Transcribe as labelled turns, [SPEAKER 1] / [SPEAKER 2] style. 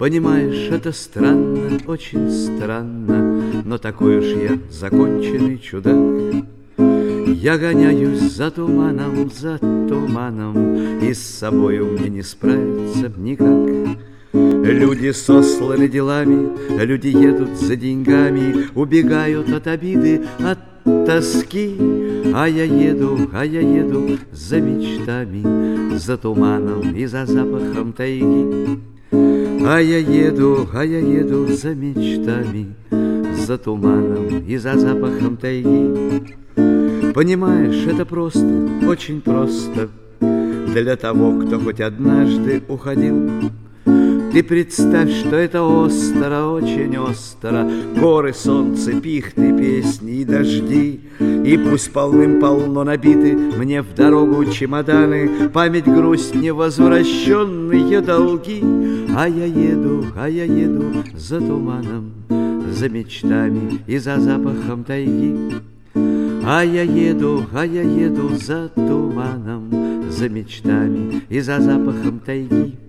[SPEAKER 1] Понимаешь, это странно, очень странно, но такой уж я законченный чудак. Я гоняюсь за туманом, и с собою мне не справиться никак. Люди сосланы делами, люди едут за деньгами, убегают от обиды, от тоски. А я еду за мечтами, за туманом и за запахом тайги. А я еду за мечтами, за туманом и за запахом тайги. Понимаешь, это просто, очень просто для того, кто хоть однажды уходил. Ты представь, что это остро, очень остро. Горы, солнце, пихты, песни и дожди. И пусть полным-полно набиты мне в дорогу чемоданы, память, грусть, невозвращенные долги. А я еду за туманом, за мечтами и за запахом тайги. А я еду за туманом, за мечтами и за запахом тайги.